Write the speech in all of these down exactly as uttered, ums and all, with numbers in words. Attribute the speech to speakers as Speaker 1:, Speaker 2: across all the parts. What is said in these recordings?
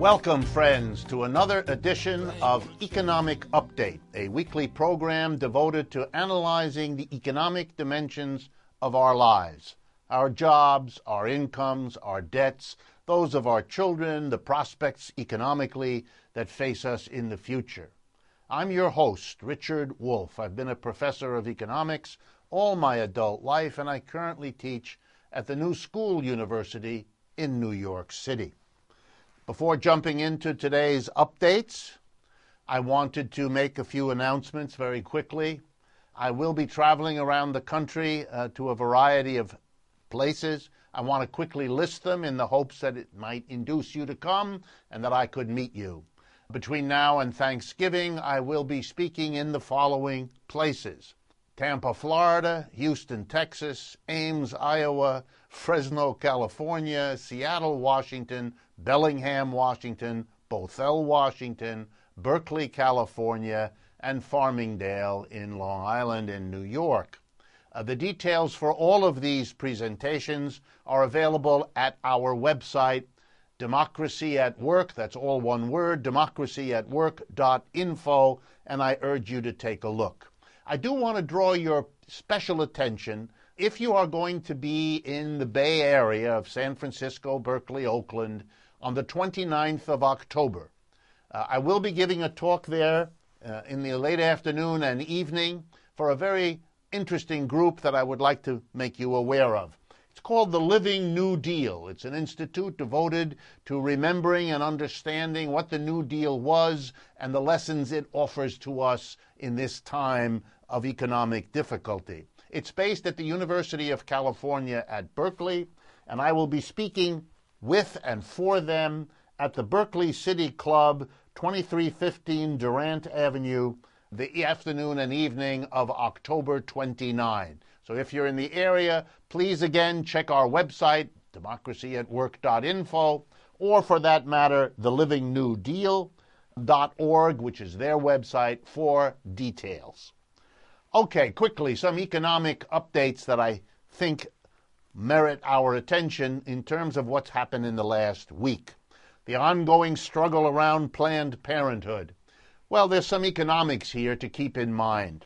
Speaker 1: Welcome, friends, to another edition of Economic Update, a weekly program devoted to analyzing the economic dimensions of our lives, our jobs, our incomes, our debts, those of our children, the prospects economically that face us in the future. I'm your host, Richard Wolff. I've been a professor of economics all my adult life, and I currently teach at the New School University in New York City. Before jumping into today's updates, I wanted to make a few announcements very quickly. I will be traveling around the country uh, to a variety of places. I want to quickly list them in the hopes that it might induce you to come and that I could meet you. Between now and Thanksgiving, I will be speaking in the following places: Tampa, Florida; Houston, Texas; Ames, Iowa; Fresno, California; Seattle, Washington; Bellingham, Washington; Bothell, Washington; Berkeley, California; and Farmingdale in Long Island in New York. Uh, the details for all of these presentations are available at our website, Democracy at Work. That's all one word, democracy at work dot info, and I urge you to take a look. I do want to draw your special attention if you are going to be in the Bay Area of San Francisco, Berkeley, Oakland on the twenty-ninth of October. Uh, I will be giving a talk there uh, in the late afternoon and evening for a very interesting group that I would like to make you aware of. It's called the Living New Deal. It's an institute devoted to remembering and understanding what the New Deal was and the lessons it offers to us in this time of economic difficulty. It's based at the University of California at Berkeley, and I will be speaking with and for them at the Berkeley City Club, twenty-three fifteen Durant Avenue, the afternoon and evening of October twenty-ninth. So if you're in the area, please again check our website, democracy at work dot info, or for that matter, the living new deal dot org, which is their website, for details. Okay, quickly, some economic updates that I think merit our attention in terms of what's happened in the last week. The ongoing struggle around Planned Parenthood. Well, there's some economics here to keep in mind.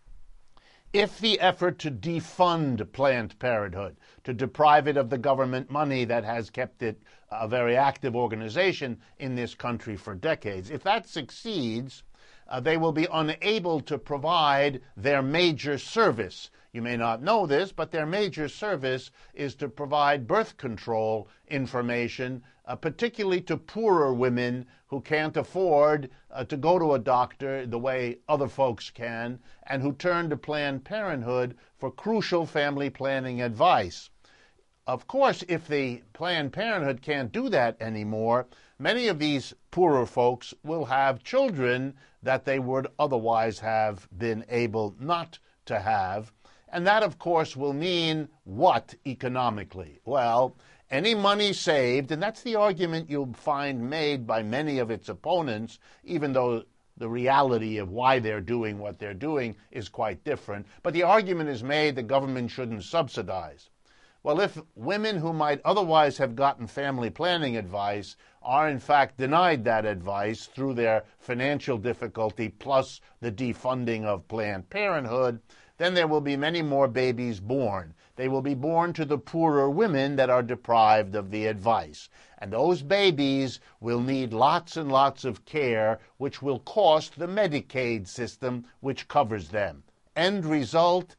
Speaker 1: If the effort to defund Planned Parenthood, to deprive it of the government money that has kept it a very active organization in this country for decades, if that succeeds, uh, they will be unable to provide their major service. You may not know this, but their major service is to provide birth control information, uh, particularly to poorer women who can't afford uh, to go to a doctor the way other folks can, and who turn to Planned Parenthood for crucial family planning advice. Of course, if the Planned Parenthood can't do that anymore, many of these poorer folks will have children that they would otherwise have been able not to have. And that, of course, will mean what economically? Well, any money saved, and that's the argument you'll find made by many of its opponents, even though the reality of why they're doing what they're doing is quite different. But the argument is made the government shouldn't subsidize. Well, if women who might otherwise have gotten family planning advice are in fact denied that advice through their financial difficulty plus the defunding of Planned Parenthood, then there will be many more babies born. They will be born to the poorer women that are deprived of the advice. And those babies will need lots and lots of care, which will cost the Medicaid system, which covers them. End result,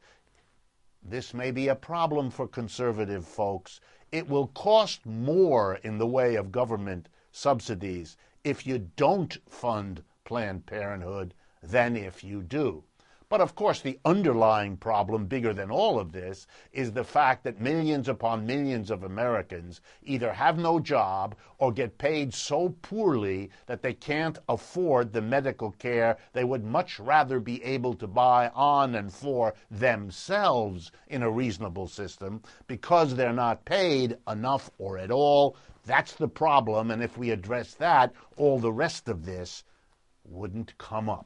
Speaker 1: this may be a problem for conservative folks. It will cost more in the way of government subsidies if you don't fund Planned Parenthood than if you do. But of course, the underlying problem, bigger than all of this, is the fact that millions upon millions of Americans either have no job or get paid so poorly that they can't afford the medical care they would much rather be able to buy on and for themselves in a reasonable system because they're not paid enough or at all. That's the problem, and if we address that, all the rest of this wouldn't come up.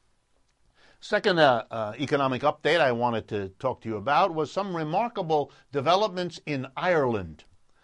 Speaker 1: Second uh, uh, economic update I wanted to talk to you about was some remarkable developments in Ireland.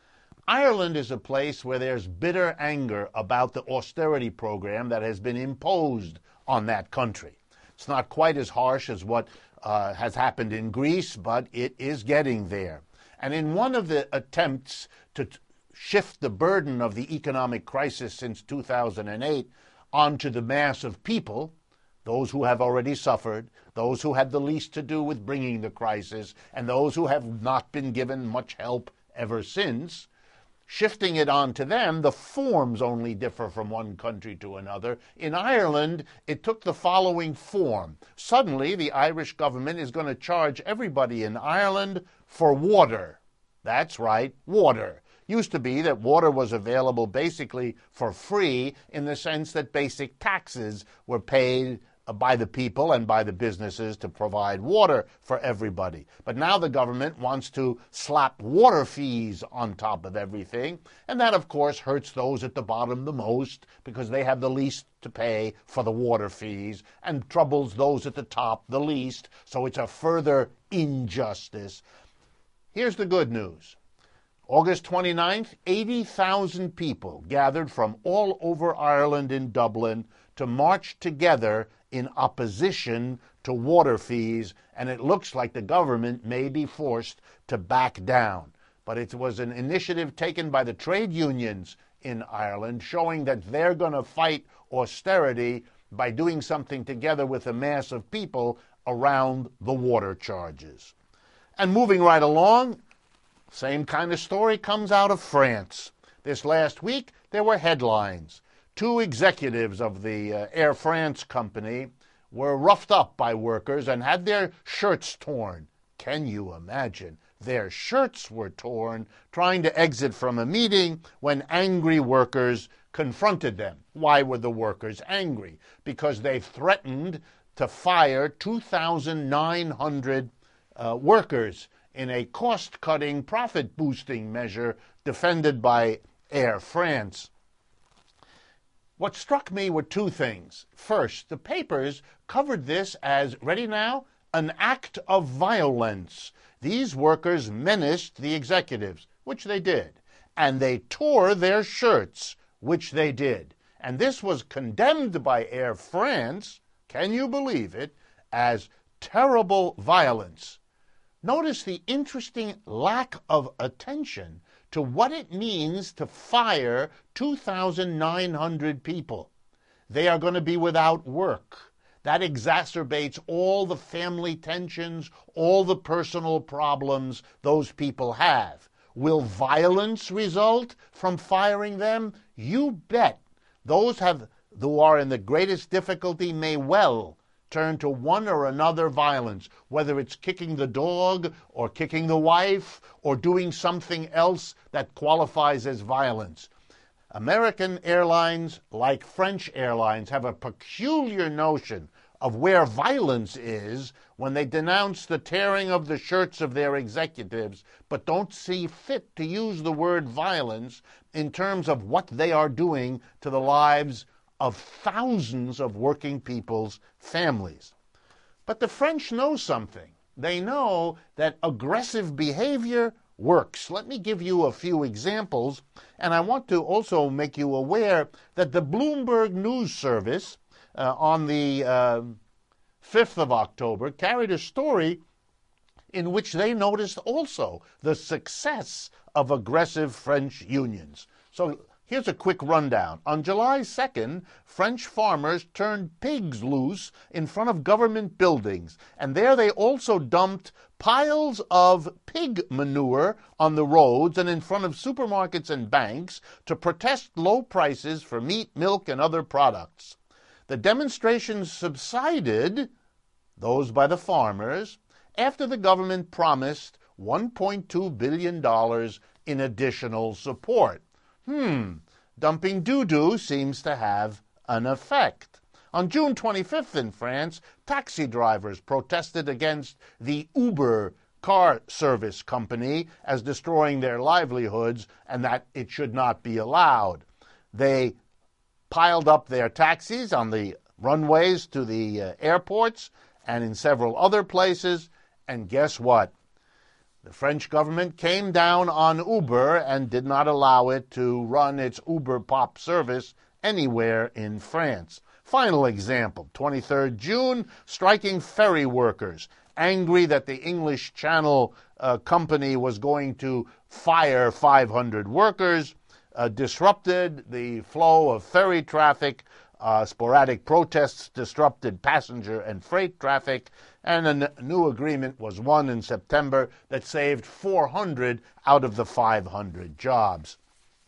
Speaker 1: Ireland is a place where there's bitter anger about the austerity program that has been imposed on that country. It's not quite as harsh as what uh, has happened in Greece, but it is getting there. And in one of the attempts to t- shift the burden of the economic crisis since two thousand eight onto the mass of people, those who have already suffered, those who had the least to do with bringing the crisis, and those who have not been given much help ever since, shifting it on to them, the forms only differ from one country to another. In Ireland, it took the following form. Suddenly, the Irish government is going to charge everybody in Ireland for water. That's right, water. Used to be that water was available basically for free in the sense that basic taxes were paid by the people and by the businesses to provide water for everybody. But now the government wants to slap water fees on top of everything, and that, of course, hurts those at the bottom the most because they have the least to pay for the water fees and troubles those at the top the least, so it's a further injustice. Here's the good news. August twenty-ninth, eighty thousand people gathered from all over Ireland in Dublin to march together in opposition to water fees, and it looks like the government may be forced to back down. But it was an initiative taken by the trade unions in Ireland showing that they're going to fight austerity by doing something together with a mass of people around the water charges. And moving right along, same kind of story comes out of France. This last week, there were headlines. Two executives of the uh, Air France company were roughed up by workers and had their shirts torn. Can you imagine? Their shirts were torn trying to exit from a meeting when angry workers confronted them. Why were the workers angry? Because they threatened to fire two thousand nine hundred uh, workers in a cost-cutting, profit-boosting measure defended by Air France. What struck me were two things. First, the papers covered this as, ready now, an act of violence. These workers menaced the executives, which they did, and they tore their shirts, which they did. And this was condemned by Air France, can you believe it, as terrible violence. Notice the interesting lack of attention to what it means to fire two thousand nine hundred people. They are going to be without work. That exacerbates all the family tensions, all the personal problems those people have. Will violence result from firing them? You bet. Those have, who are in the greatest difficulty may well turn to one or another violence, whether it's kicking the dog or kicking the wife or doing something else that qualifies as violence. American airlines, like French airlines, have a peculiar notion of where violence is when they denounce the tearing of the shirts of their executives, but don't see fit to use the word violence in terms of what they are doing to the lives of thousands of working people's families. But the French know something. They know that aggressive behavior works. Let me give you a few examples, and I want to also make you aware that the Bloomberg News Service uh, on the uh, fifth of October carried a story in which they noticed also the success of aggressive French unions. So here's a quick rundown. On July second, French farmers turned pigs loose in front of government buildings, and there they also dumped piles of pig manure on the roads and in front of supermarkets and banks to protest low prices for meat, milk, and other products. The demonstrations subsided, those by the farmers, after the government promised one point two billion dollars in additional support. Hmm, dumping doo-doo seems to have an effect. On June twenty-fifth in France, taxi drivers protested against the Uber car service company as destroying their livelihoods and that it should not be allowed. They piled up their taxis on the runways to the uh, airports and in several other places, and guess what? The French government came down on Uber and did not allow it to run its Uber Pop service anywhere in France. Final example, twenty-third of June, striking ferry workers, angry that the English Channel uh, company was going to fire five hundred workers, uh, disrupted the flow of ferry traffic. Uh, sporadic protests disrupted passenger and freight traffic, and a n- new agreement was won in September that saved four hundred out of the five hundred jobs.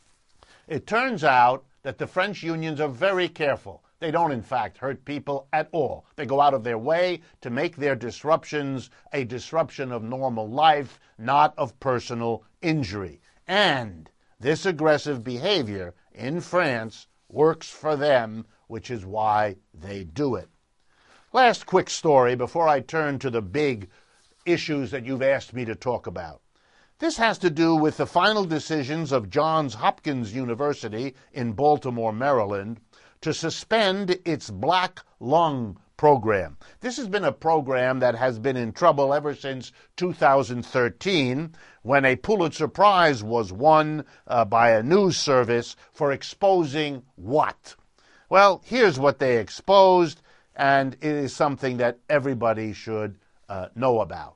Speaker 1: It turns out that the French unions are very careful. They don't, in fact, hurt people at all. They go out of their way to make their disruptions a disruption of normal life, not of personal injury. And this aggressive behavior in France works for them, which is why they do it. Last quick story before I turn to the big issues that you've asked me to talk about. This has to do with the final decisions of Johns Hopkins University in Baltimore, Maryland, to suspend its black lung program. This has been a program that has been in trouble ever since two thousand thirteen, when a Pulitzer Prize was won uh, by a news service for exposing what? Well, here's what they exposed, and it is something that everybody should uh, know about.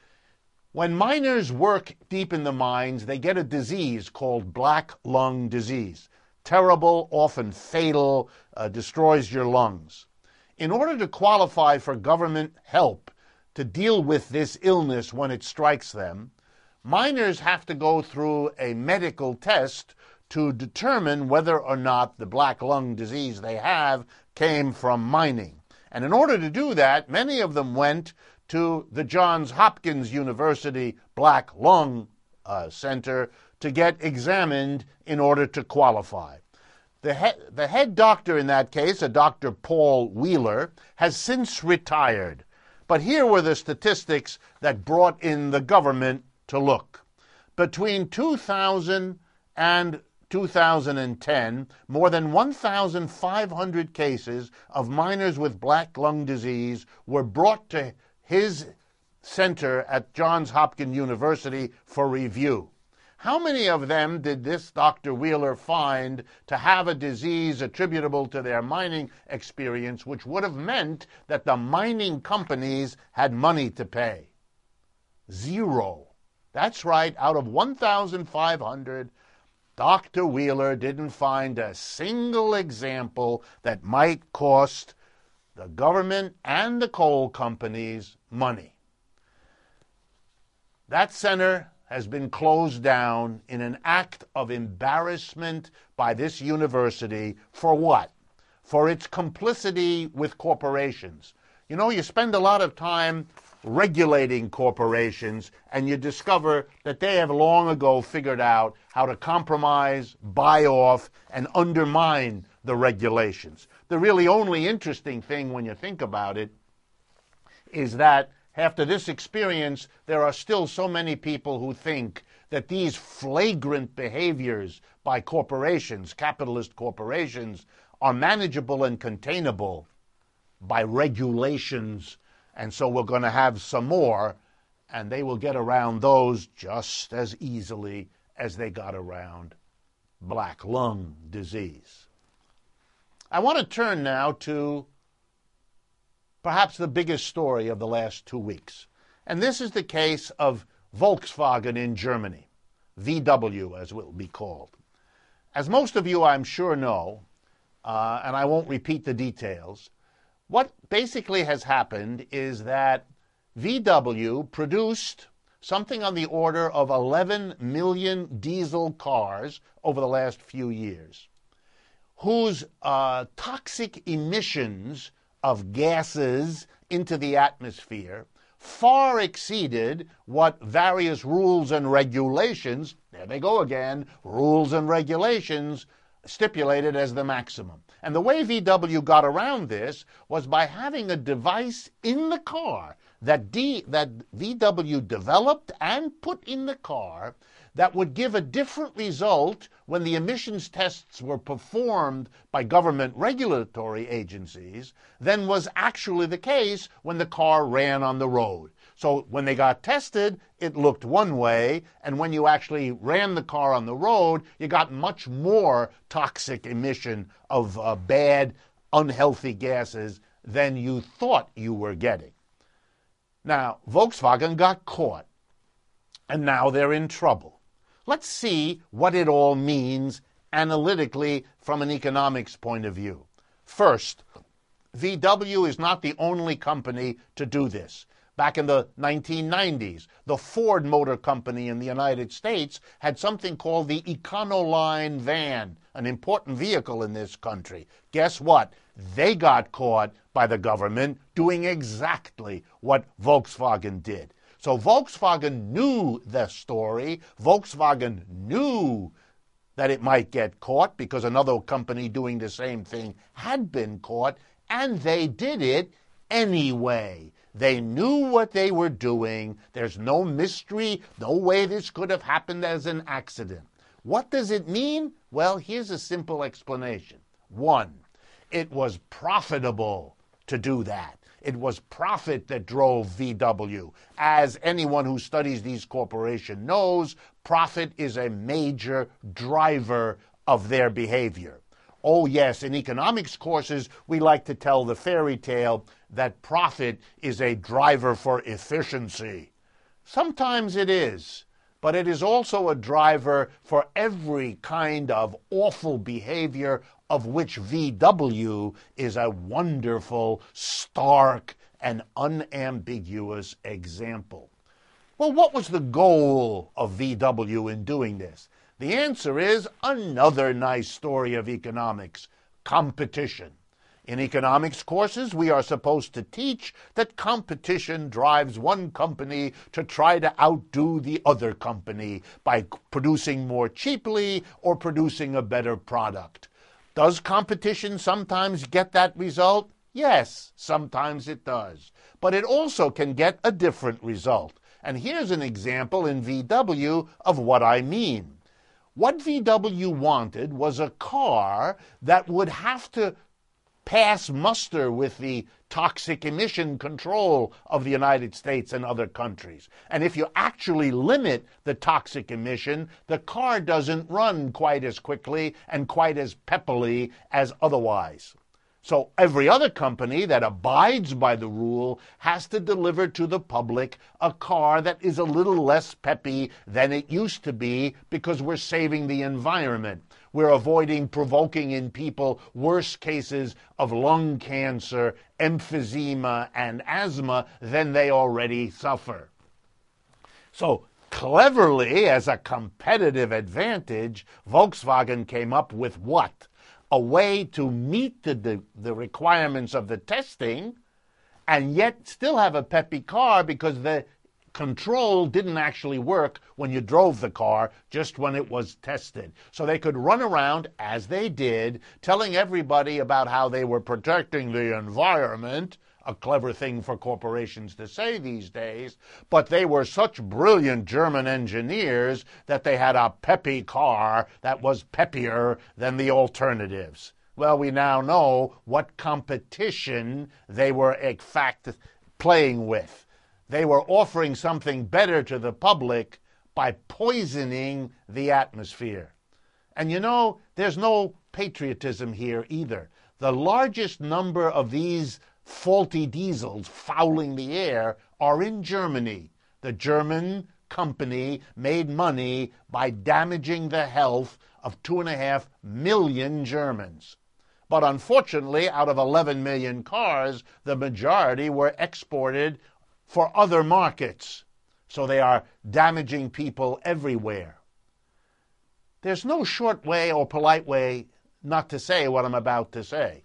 Speaker 1: When miners work deep in the mines, they get a disease called black lung disease. Terrible, often fatal, uh, destroys your lungs. In order to qualify for government help to deal with this illness when it strikes them, miners have to go through a medical test to determine whether or not the black lung disease they have came from mining. And in order to do that, many of them went to the Johns Hopkins University Black Lung uh, Center to get examined in order to qualify. The, he- the head doctor in that case, a Doctor Paul Wheeler, has since retired. But here were the statistics that brought in the government to look. Between two thousand and two thousand ten, more than one thousand five hundred cases of miners with black lung disease were brought to his center at Johns Hopkins University for review. How many of them did this Doctor Wheeler find to have a disease attributable to their mining experience, which would have meant that the mining companies had money to pay? Zero. That's right, out of one thousand five hundred, Doctor Wheeler didn't find a single example that might cost the government and the coal companies money. That center has been closed down in an act of embarrassment by this university for what? For its complicity with corporations. You know, you spend a lot of time regulating corporations, and you discover that they have long ago figured out how to compromise, buy off, and undermine the regulations. The really only interesting thing when you think about it is that after this experience, there are still so many people who think that these flagrant behaviors by corporations, capitalist corporations, are manageable and containable by regulations. And so we're going to have some more, and they will get around those just as easily as they got around black lung disease. I want to turn now to perhaps the biggest story of the last two weeks. And this is the case of Volkswagen in Germany, V W as it will be called. As most of you, I'm sure, know, uh, and I won't repeat the details, what basically has happened is that V W produced something on the order of eleven million diesel cars over the last few years, whose uh, toxic emissions of gases into the atmosphere far exceeded what various rules and regulations, there they go again, rules and regulations, stipulated as the maximum. And the way V W got around this was by having a device in the car that, D, that V W developed and put in the car that would give a different result when the emissions tests were performed by government regulatory agencies than was actually the case when the car ran on the road. So when they got tested, it looked one way, and when you actually ran the car on the road, you got much more toxic emission of uh, bad, unhealthy gases than you thought you were getting. Now, Volkswagen got caught, and now they're in trouble. Let's see what it all means analytically from an economics point of view. First, V W is not the only company to do this. Back in the nineteen nineties, the Ford Motor Company in the United States had something called the Econoline van, an important vehicle in this country. Guess what? They got caught by the government doing exactly what Volkswagen did. So Volkswagen knew the story. Volkswagen knew that it might get caught because another company doing the same thing had been caught, and they did it anyway. They knew what they were doing. There's no mystery, no way this could have happened as an accident. What does it mean? Well, here's a simple explanation. One, it was profitable to do that. It was profit that drove V W. As anyone who studies these corporations knows, profit is a major driver of their behavior. Oh yes, in economics courses, we like to tell the fairy tale that profit is a driver for efficiency. Sometimes it is, but it is also a driver for every kind of awful behavior of which V W is a wonderful, stark, and unambiguous example. Well, what was the goal of V W in doing this? The answer is another nice story of economics: competition. In economics courses, we are supposed to teach that competition drives one company to try to outdo the other company by producing more cheaply or producing a better product. Does competition sometimes get that result? Yes, sometimes it does. But it also can get a different result. And here's an example in V W of what I mean. What V W wanted was a car that would have to pass muster with the toxic emission control of the United States and other countries. And if you actually limit the toxic emission, the car doesn't run quite as quickly and quite as peppily as otherwise. So every other company that abides by the rule has to deliver to the public a car that is a little less peppy than it used to be because we're saving the environment. We're avoiding provoking in people worse cases of lung cancer, emphysema, and asthma than they already suffer. So cleverly, as a competitive advantage, Volkswagen came up with what? A way to meet the, the, the requirements of the testing and yet still have a peppy car because the control didn't actually work when you drove the car, just when it was tested. So they could run around, as they did, telling everybody about how they were protecting the environment, a clever thing for corporations to say these days, but they were such brilliant German engineers that they had a peppy car that was peppier than the alternatives. Well, we now know what competition they were, in fact, playing with. They were offering something better to the public by poisoning the atmosphere. And you know, there's no patriotism here either. The largest number of these faulty diesels fouling the air are in Germany. The German company made money by damaging the health of two and a half million Germans. But unfortunately, out of eleven million cars, the majority were exported for other markets. So they are damaging people everywhere. There's no short way or polite way not to say what I'm about to say.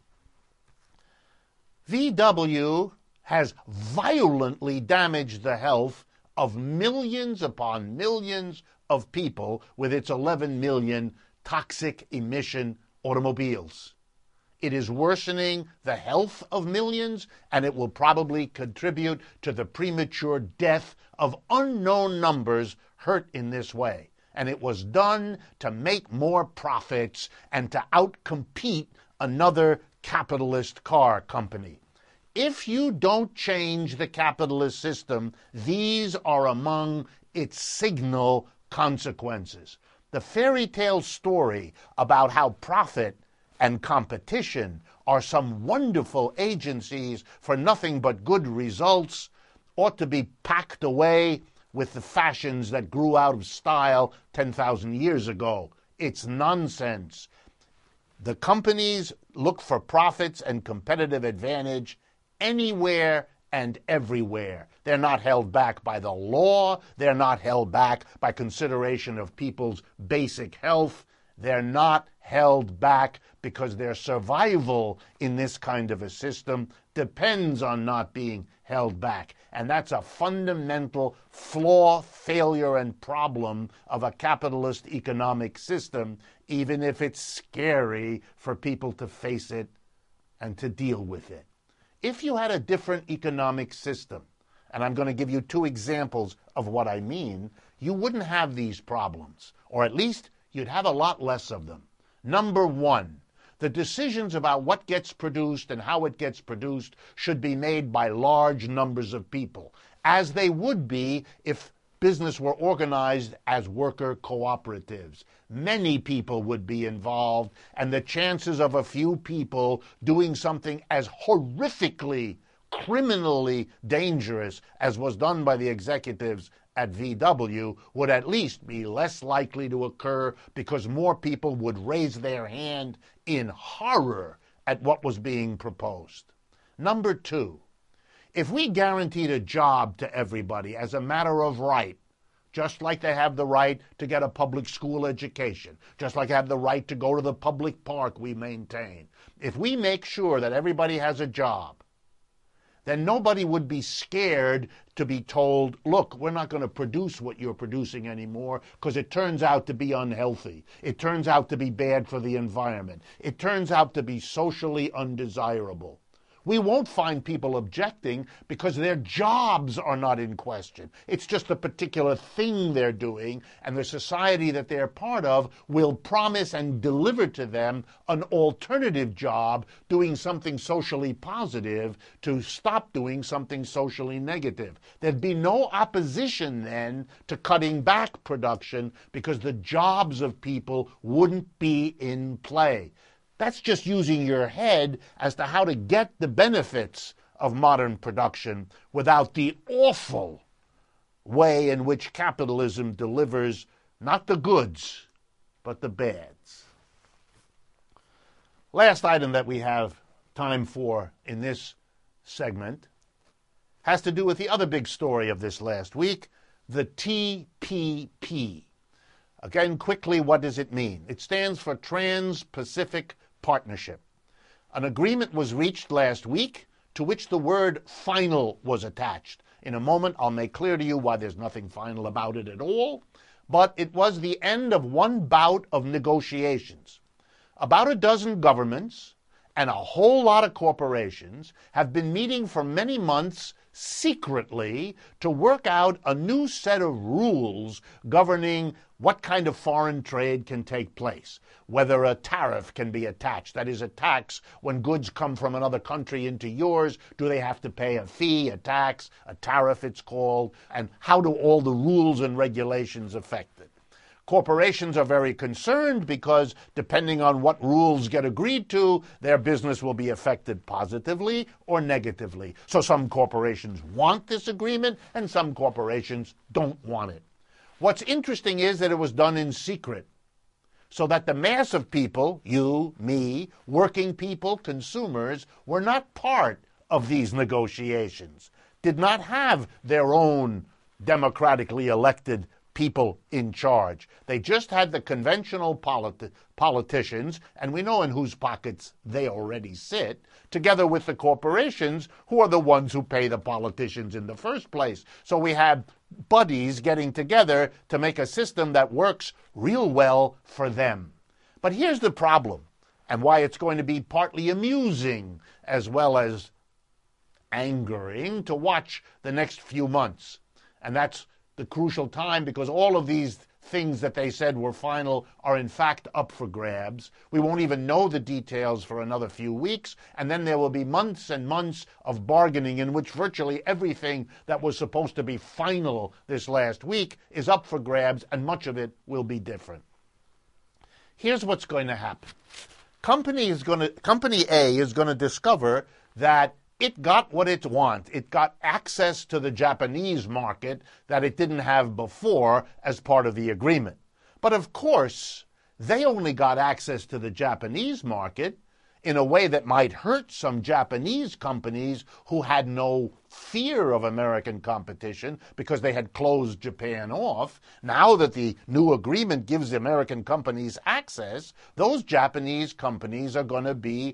Speaker 1: V W has violently damaged the health of millions upon millions of people with its eleven million toxic emission automobiles. It is worsening the health of millions, and it will probably contribute to the premature death of unknown numbers hurt in this way. And it was done to make more profits and to outcompete another capitalist car company. If you don't change the capitalist system, these are among its signal consequences. The fairy tale story about how profit and competition are some wonderful agencies for nothing but good results ought to be packed away with the fashions that grew out of style ten thousand years ago. It's nonsense. The companies look for profits and competitive advantage anywhere and everywhere. They're not held back by the law. They're not held back by consideration of people's basic health. They're not held back because their survival in this kind of a system depends on not being held back. And that's a fundamental flaw, failure, and problem of a capitalist economic system, even if it's scary for people to face it and to deal with it. If you had a different economic system, and I'm going to give you two examples of what I mean, you wouldn't have these problems, or at least you'd have a lot less of them. Number one, the decisions about what gets produced and how it gets produced should be made by large numbers of people, as they would be if business were organized as worker cooperatives. Many people would be involved, and the chances of a few people doing something as horrifically, criminally dangerous as was done by the executives at V W would at least be less likely to occur, because more people would raise their hand in horror at what was being proposed. Number two, if we guaranteed a job to everybody as a matter of right, just like they have the right to get a public school education, just like they have the right to go to the public park we maintain, if we make sure that everybody has a job, then nobody would be scared to be told, look, we're not going to produce what you're producing anymore because it turns out to be unhealthy. It turns out to be bad for the environment. It turns out to be socially undesirable. We won't find people objecting because their jobs are not in question. It's just a particular thing they're doing, and the society that they're part of will promise and deliver to them an alternative job doing something socially positive to stop doing something socially negative. There'd be no opposition then to cutting back production because the jobs of people wouldn't be in play. That's just using your head as to how to get the benefits of modern production without the awful way in which capitalism delivers not the goods, but the bads. Last item that we have time for in this segment has to do with the other big story of this last week, the T P P. Again, quickly, what does it mean? It stands for Trans-Pacific Partnership. An agreement was reached last week to which the word final was attached. In a moment, I'll make clear to you why there's nothing final about it at all, but it was the end of one bout of negotiations. About a dozen governments and a whole lot of corporations have been meeting for many months secretly to work out a new set of rules governing what kind of foreign trade can take place, whether a tariff can be attached, that is a tax when goods come from another country into yours, do they have to pay a fee, a tax, a tariff it's called, and how do all the rules and regulations affect it? Corporations are very concerned because depending on what rules get agreed to, their business will be affected positively or negatively. So some corporations want this agreement and some corporations don't want it. What's interesting is that it was done in secret, so that the mass of people, you, me, working people, consumers, were not part of these negotiations, did not have their own democratically elected people in charge. They just had the conventional politi- politicians, and we know in whose pockets they already sit, together with the corporations who are the ones who pay the politicians in the first place. So we have buddies getting together to make a system that works real well for them. But here's the problem, and why it's going to be partly amusing as well as angering to watch the next few months. And that's the crucial time, because all of these things that they said were final are in fact up for grabs. We won't even know the details for another few weeks, and then there will be months and months of bargaining in which virtually everything that was supposed to be final this last week is up for grabs, and much of it will be different. Here's what's going to happen. Company is going to, Company A is going to discover that it got what it wants. It got access to the Japanese market that it didn't have before as part of the agreement. But of course, they only got access to the Japanese market in a way that might hurt some Japanese companies who had no fear of American competition because they had closed Japan off. Now that the new agreement gives the American companies access, those Japanese companies are going to be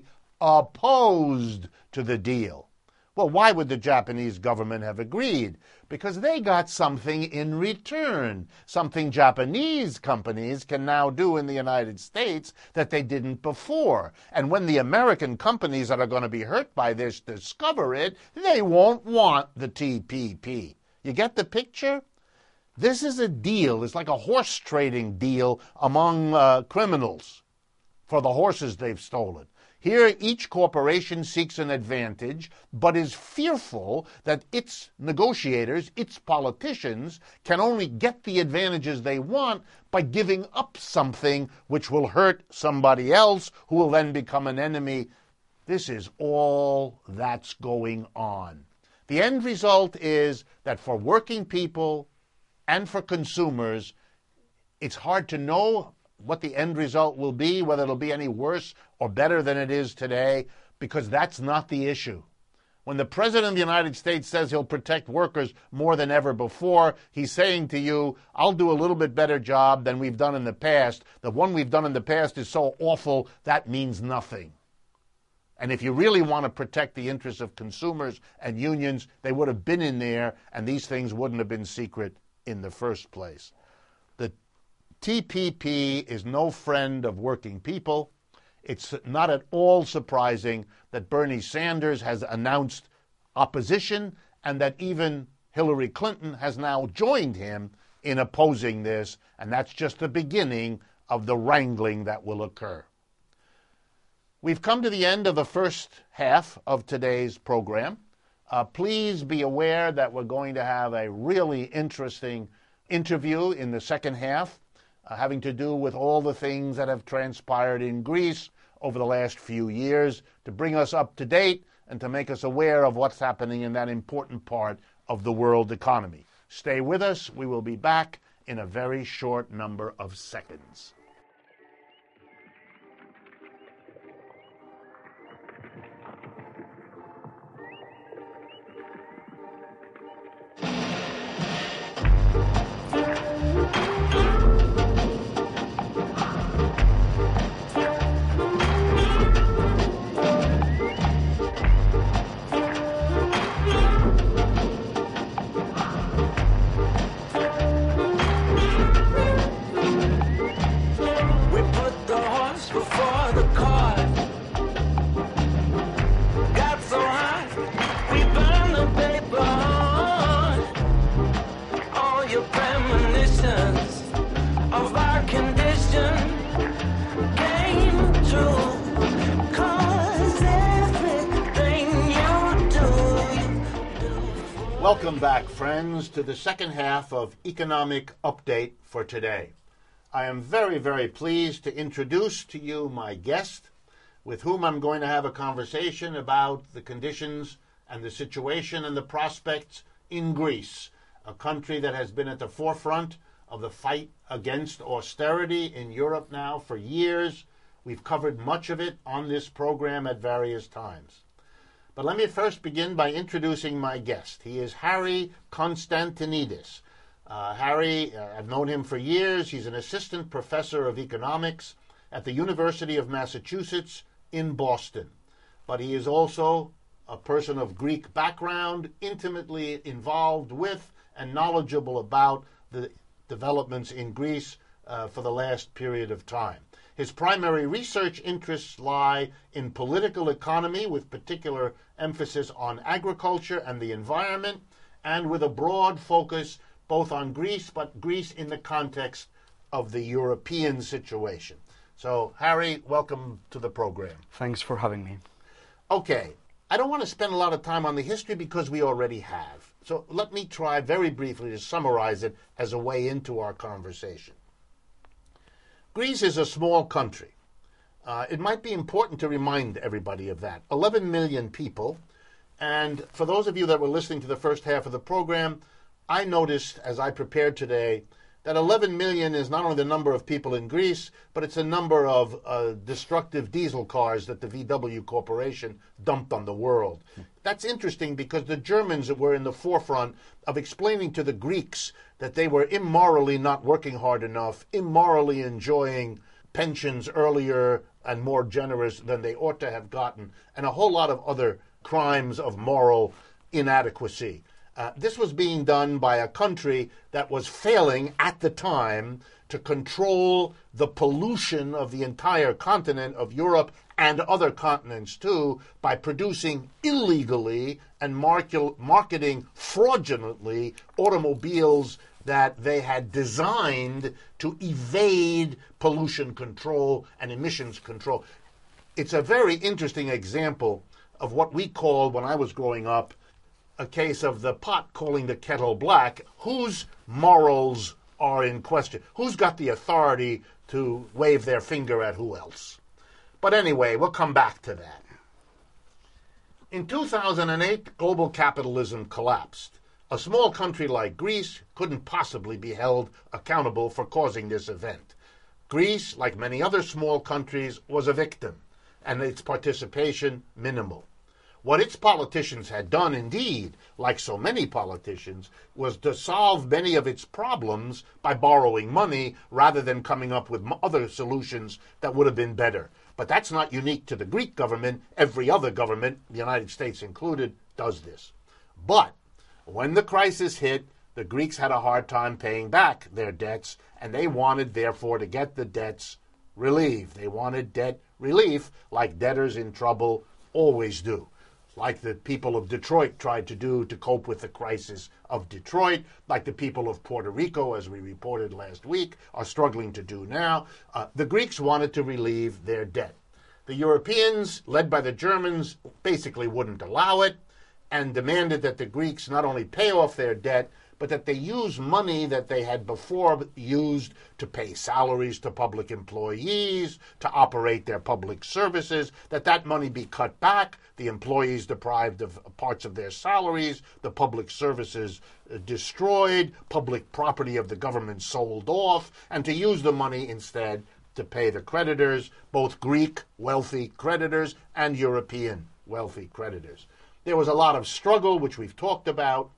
Speaker 1: opposed to the deal. Well, why would the Japanese government have agreed? Because they got something in return, something Japanese companies can now do in the United States that they didn't before. And when the American companies that are going to be hurt by this discover it, they won't want the T P P. You get the picture? This is a deal. It's like a horse trading deal among uh, criminals for the horses they've stolen. Here, each corporation seeks an advantage, but is fearful that its negotiators, its politicians, can only get the advantages they want by giving up something which will hurt somebody else, who will then become an enemy. This is all that's going on. The end result is that for working people and for consumers, it's hard to know what the end result will be, whether it'll be any worse or better than it is today, because that's not the issue. When the President of the United States says he'll protect workers more than ever before, he's saying to you, I'll do a little bit better job than we've done in the past. The one we've done in the past is so awful, that means nothing. And if you really want to protect the interests of consumers and unions, they would have been in there, and these things wouldn't have been secret in the first place. The T P P is no friend of working people. It's not at all surprising that Bernie Sanders has announced opposition and that even Hillary Clinton has now joined him in opposing this, and that's just the beginning of the wrangling that will occur. We've come to the end of the first half of today's program. Uh, please be aware that we're going to have a really interesting interview in the second half, Uh, having to do with all the things that have transpired in Greece over the last few years, to bring us up to date and to make us aware of what's happening in that important part of the world economy. Stay with us. We will be back in a very short number of seconds. Welcome back, friends, to the second half of Economic Update for today. I am very, very pleased to introduce to you my guest, with whom I'm going to have a conversation about the conditions and the situation and the prospects in Greece, a country that has been at the forefront of the fight against austerity in Europe now for years. We've covered much of it on this program at various times. But let me first begin by introducing my guest. He is Harry Konstantinidis. Uh, Harry, uh, I've known him for years. He's an assistant professor of economics at the University of Massachusetts in Boston. But he is also a person of Greek background, intimately involved with and knowledgeable about the developments in Greece uh, for the last period of time. His primary research interests lie in political economy, with particular emphasis on agriculture and the environment, and with a broad focus both on Greece, but Greece in the context of the European situation. So, Harry, welcome to the program.
Speaker 2: Thanks for having me.
Speaker 1: Okay, I don't want to spend a lot of time on the history because we already have. So let me try very briefly to summarize it as a way into our conversation. Greece is a small country. Uh, it might be important to remind everybody of that. eleven million people. And for those of you that were listening to the first half of the program, I noticed as I prepared today that eleven million is not only the number of people in Greece, but it's a number of uh, destructive diesel cars that the V W Corporation dumped on the world. That's interesting because the Germans were in the forefront of explaining to the Greeks that they were immorally not working hard enough, immorally enjoying pensions earlier and more generous than they ought to have gotten, and a whole lot of other crimes of moral inadequacy. Uh, this was being done by a country that was failing at the time to control the pollution of the entire continent of Europe and other continents too by producing illegally and market- marketing fraudulently automobiles that they had designed to evade pollution control and emissions control. It's a very interesting example of what we called, when I was growing up, a case of the pot calling the kettle black. Whose morals are in question? Who's got the authority to wave their finger at who else? But anyway, we'll come back to that. In two thousand eight, global capitalism collapsed. A small country like Greece couldn't possibly be held accountable for causing this event. Greece, like many other small countries, was a victim, and its participation minimal. What its politicians had done, indeed, like so many politicians, was to solve many of its problems by borrowing money rather than coming up with other solutions that would have been better. But that's not unique to the Greek government. Every other government, the United States included, does this. But when the crisis hit, the Greeks had a hard time paying back their debts, and they wanted, therefore, to get the debts relieved. They wanted debt relief like debtors in trouble always do, like the people of Detroit tried to do to cope with the crisis of Detroit, like the people of Puerto Rico, as we reported last week, are struggling to do now. Uh, the Greeks wanted to relieve their debt. The Europeans, led by the Germans, basically wouldn't allow it and demanded that the Greeks not only pay off their debt, but that they use money that they had before used to pay salaries to public employees, to operate their public services, that that money be cut back, the employees deprived of parts of their salaries, the public services destroyed, public property of the government sold off, and to use the money instead to pay the creditors, both Greek wealthy creditors and European wealthy creditors. There was a lot of struggle, which we've talked about.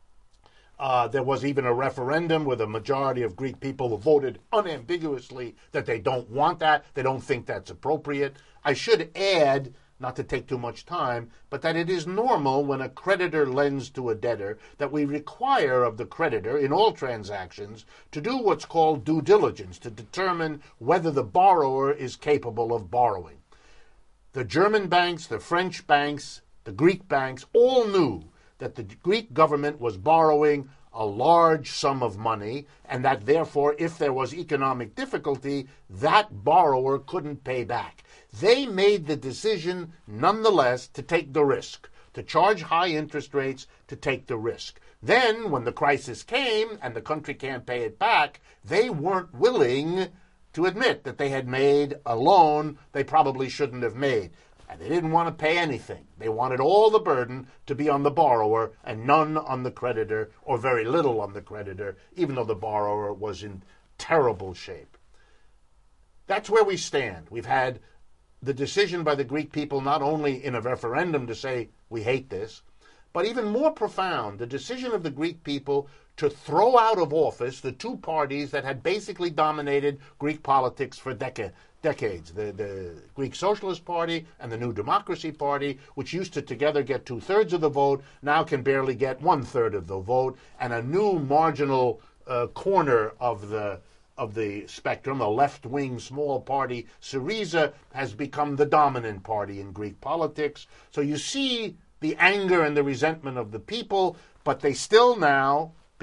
Speaker 1: Uh, there was even a referendum where the majority of Greek people voted unambiguously that they don't want that. They don't think that's appropriate. I should add, not to take too much time, but that it is normal when a creditor lends to a debtor that we require of the creditor in all transactions to do what's called due diligence, to determine whether the borrower is capable of borrowing. The German banks, the French banks, the Greek banks all knew that the Greek government was borrowing a large sum of money, and that therefore, if there was economic difficulty, that borrower couldn't pay back. They made the decision, nonetheless, to take the risk, to charge high interest rates, to take the risk. Then, when the crisis came and the country can't pay it back, they weren't willing to admit that they had made a loan they probably shouldn't have made. And they didn't want to pay anything. They wanted all the burden to be on the borrower and none on the creditor, or very little on the creditor, even though the borrower was in terrible shape. That's where we stand. We've had the decision by the Greek people not only in a referendum to say we hate this, but even more profound, the decision of the Greek people to throw out of office the two parties that had basically dominated Greek politics for decades. decades, the, the Greek Socialist Party and the New Democracy Party, which used to together get two-thirds of the vote, now can barely get one-third of the vote, and a new marginal uh, corner of the of the spectrum, a left-wing small party, Syriza, has become the dominant party in Greek politics. So you see the anger and the resentment of the people, but they still now,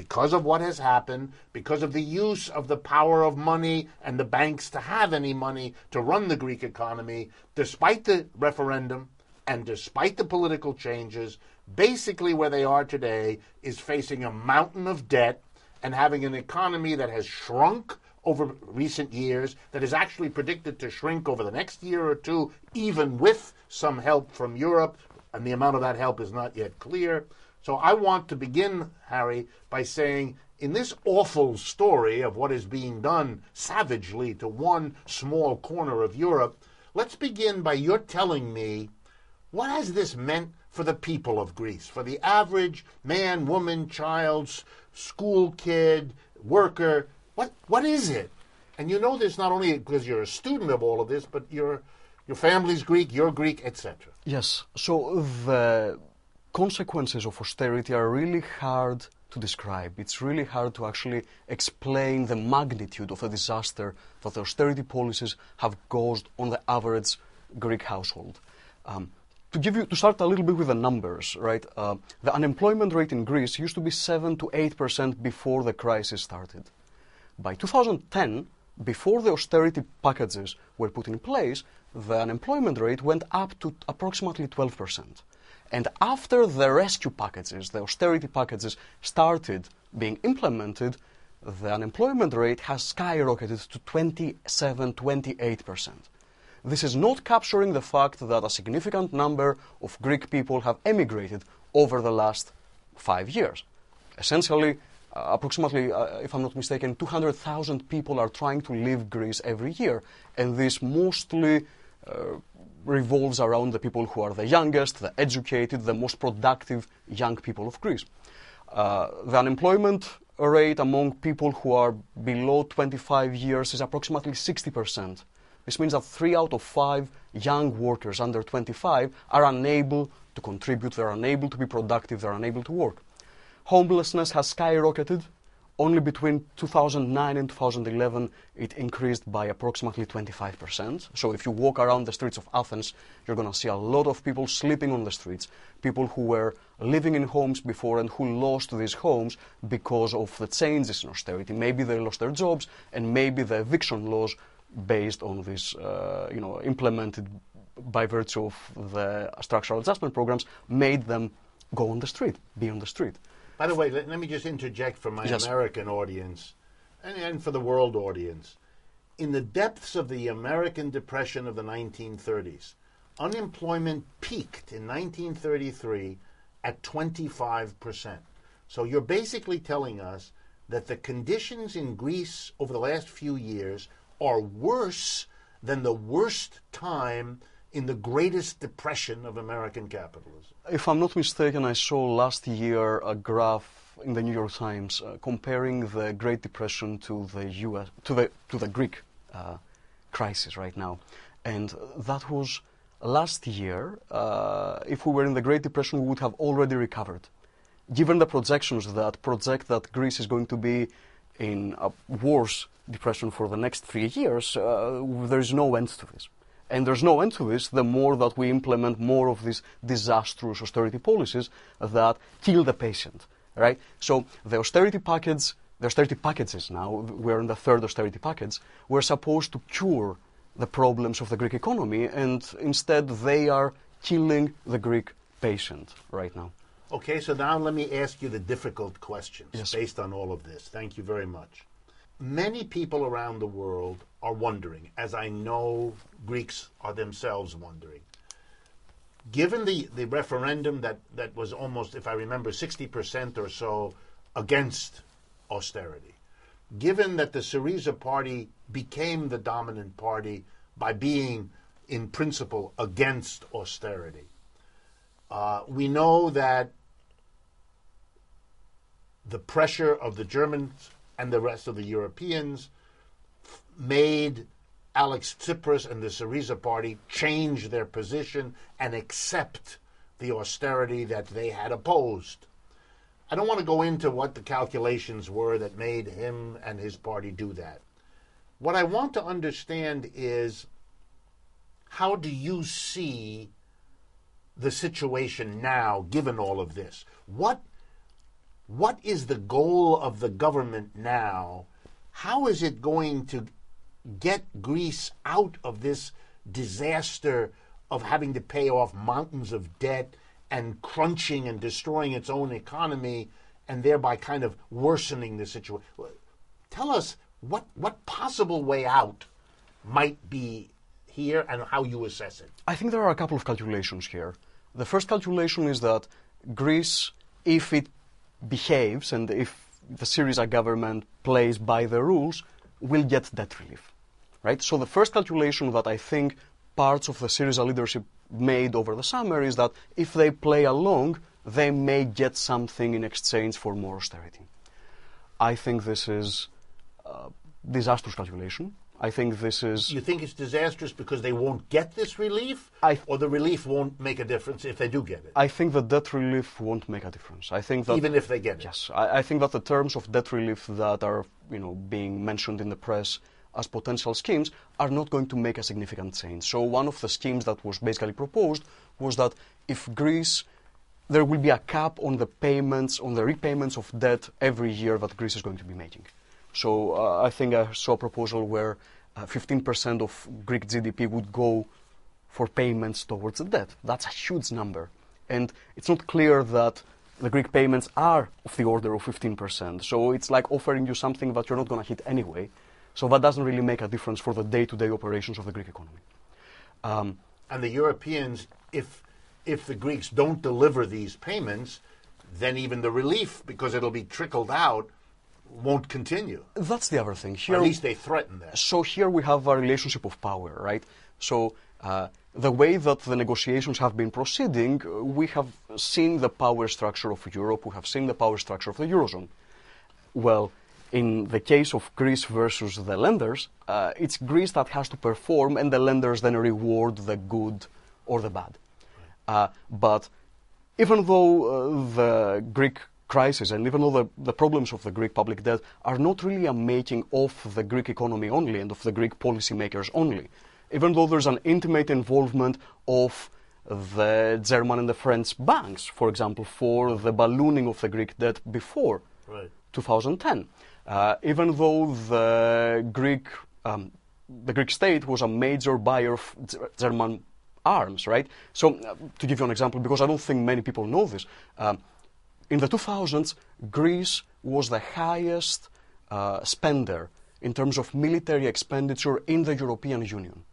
Speaker 1: because of what has happened, because of the use of the power of money and the banks to have any money to run the Greek economy, despite the referendum and despite the political changes, basically where they are today is facing a mountain of debt and having an economy that has shrunk over recent years, that is actually predicted to shrink over the next year or two, even with some help from Europe, and the amount of that help is not yet clear. So I want to begin, Harry, by saying, in this awful story of what is being done savagely to one small corner of Europe, let's begin by your telling me, what has this meant for the people of Greece, for the average man, woman, child, school kid, worker? What what is it? And you know this not only because you're a student of all of this, but your your family's Greek, you're Greek, et cetera.
Speaker 2: Yes. So the consequences of austerity are really hard to describe. It's really hard to actually explain the magnitude of the disaster that the austerity policies have caused on the average Greek household. Um, To give you, to start a little bit with the numbers, right? Uh, the unemployment rate in Greece used to be seven to eight percent before the crisis started. By two thousand ten, before the austerity packages were put in place, the unemployment rate went up to approximately twelve percent. And after the rescue packages, the austerity packages started being implemented, the unemployment rate has skyrocketed to twenty-seven, twenty-eight percent. This is not capturing the fact that a significant number of Greek people have emigrated over the last five years. Essentially, uh, approximately, uh, if I'm not mistaken, two hundred thousand people are trying to leave Greece every year, and this mostly uh, revolves around the people who are the youngest, the educated, the most productive young people of Greece. Uh, the unemployment rate among people who are below twenty-five years is approximately sixty percent. This means that three out of five young workers under twenty-five are unable to contribute, they're unable to be productive, they're unable to work. Homelessness has skyrocketed. Only between two thousand nine and two thousand eleven, it increased by approximately twenty-five percent. So if you walk around the streets of Athens, you're going to see a lot of people sleeping on the streets, people who were living in homes before and who lost these homes because of the changes in austerity. Maybe they lost their jobs, and maybe the eviction laws based on this, uh, you know, implemented by virtue of the structural adjustment programs, made them go on the street, be on the street.
Speaker 1: By the way, let, let me just interject for my
Speaker 2: yes.
Speaker 1: American audience and, and for the world audience. In the depths of the American Depression of the nineteen thirties, unemployment peaked in nineteen thirty-three at twenty-five percent. So you're basically telling us that the conditions in Greece over the last few years are worse than the worst time in the greatest depression of American capitalism.
Speaker 2: If I'm not mistaken, I saw last year a graph in the New York Times uh, comparing the Great Depression to the U S to the to the Greek uh, crisis right now, and that was last year. Uh, if we were in the Great Depression, we would have already recovered. Given the projections that project that Greece is going to be in a worse depression for the next three years, uh, there is no end to this. And there's no end to this the more that we implement more of these disastrous austerity policies that kill the patient, right? So the austerity package, the austerity packages now, we're in the third austerity package, were supposed to cure the problems of the Greek economy, and instead they are killing the Greek patient right now.
Speaker 1: Okay, so now let me ask you the difficult questions
Speaker 2: yes.
Speaker 1: based on all of this. Thank you very much. Many people around the world are wondering, as I know Greeks are themselves wondering, given the, the referendum that, that was almost, if I remember, sixty percent or so against austerity, given that the Syriza party became the dominant party by being, in principle, against austerity, uh, we know that the pressure of the Germans and the rest of the Europeans made Alex Tsipras and the Syriza party change their position and accept the austerity that they had opposed. I don't want to go into what the calculations were that made him and his party do that. What I want to understand is, how do you see the situation now, given all of this? What what is the goal of the government now? How is it going to get Greece out of this disaster of having to pay off mountains of debt and crunching and destroying its own economy and thereby kind of worsening the situation? Tell us what, what possible way out might be here and how you assess it.
Speaker 2: I think there are a couple of calculations here. The first calculation is that Greece, if it behaves and if the Syriza government plays by the rules, will get debt relief, right? So the first calculation that I think parts of the Syriza leadership made over the summer is that if they play along, they may get something in exchange for more austerity. I think this is a disastrous calculation. I think this is...
Speaker 1: You think it's disastrous because they won't get this relief?
Speaker 2: I,
Speaker 1: or the relief won't make a difference if they do get it?
Speaker 2: I think the debt relief won't make a difference. I think that...
Speaker 1: Even if they get it?
Speaker 2: Yes. I, I think that the terms of debt relief that are, you know, being mentioned in the press as potential schemes are not going to make a significant change. So one of the schemes that was basically proposed was that if Greece... there will be a cap on the payments, on the repayments of debt every year that Greece is going to be making. So uh, I think I saw a proposal where uh, fifteen percent of Greek G D P would go for payments towards the debt. That's a huge number. And it's not clear that the Greek payments are of the order of fifteen percent. So it's like offering you something that you're not going to hit anyway. So that doesn't really make a difference for the day-to-day operations of the Greek economy. Um,
Speaker 1: and the Europeans, if, if the Greeks don't deliver these payments, then even the relief, because it'll be trickled out, won't continue.
Speaker 2: That's the other thing. Here,
Speaker 1: or at least they threaten that.
Speaker 2: So here we have a relationship of power, right? So uh, the way that the negotiations have been proceeding, we have seen the power structure of Europe, we have seen the power structure of the Eurozone. Well, in the case of Greece versus the lenders, uh, it's Greece that has to perform and the lenders then reward the good or the bad. Uh, but even though uh, the Greek crisis and even though the, the problems of the Greek public debt are not really a making of the Greek economy only and of the Greek policymakers only, even though there's an intimate involvement of the German and the French banks, for example, for the ballooning of the Greek debt before
Speaker 1: right.
Speaker 2: two thousand ten, uh, even though the Greek um, the Greek state was a major buyer of German arms, right? So, uh, to give you an example, because I don't think many people know this, um, in the two thousands, Greece was the highest uh, spender in terms of military expenditure in the European Union.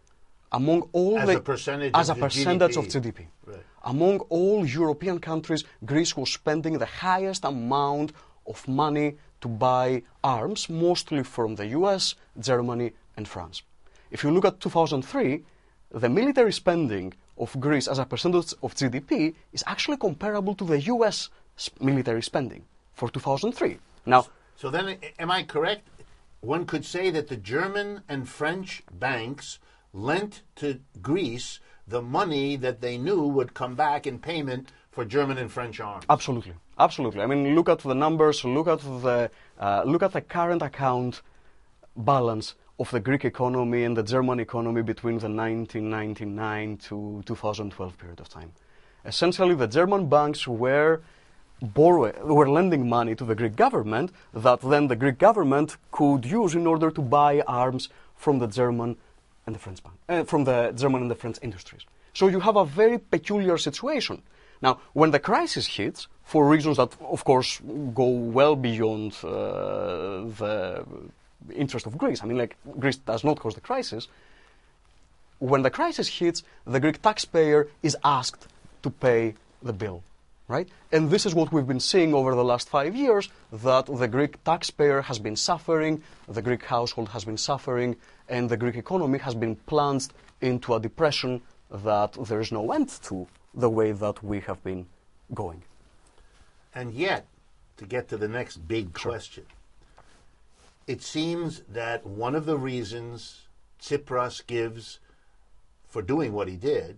Speaker 2: Among all
Speaker 1: as
Speaker 2: the,
Speaker 1: a percentage,
Speaker 2: as
Speaker 1: of,
Speaker 2: a
Speaker 1: the
Speaker 2: percentage
Speaker 1: G D P.
Speaker 2: of G D P.
Speaker 1: Right.
Speaker 2: Among all European countries, Greece was spending the highest amount of money to buy arms, mostly from the U S, Germany, and France. If you look at two thousand three, the military spending of Greece as a percentage of G D P is actually comparable to the U S military spending for two thousand three. Now,
Speaker 1: so then, am I correct? One could say that the German and French banks lent to Greece the money that they knew would come back in payment for German and French arms.
Speaker 2: Absolutely, absolutely. I mean, look at the numbers. Look at the uh, look at the current account balance of the Greek economy and the German economy between the nineteen ninety-nine to two thousand twelve period of time. Essentially, the German banks were borrowing, were lending money to the Greek government that then the Greek government could use in order to buy arms from the German and the French bank, uh, from the German and the French industries. So you have a very peculiar situation. Now, when the crisis hits, for reasons that, of course, go well beyond uh, the interest of Greece, I mean, like, Greece does not cause the crisis. When the crisis hits, the Greek taxpayer is asked to pay the bill, right? And this is what we've been seeing over the last five years, that the Greek taxpayer has been suffering, the Greek household has been suffering, and the Greek economy has been plunged into a depression that there is no end to, the way that we have been going.
Speaker 1: And yet, to get to the next big
Speaker 2: Sure.
Speaker 1: question, it seems that one of the reasons Tsipras gives for doing what he did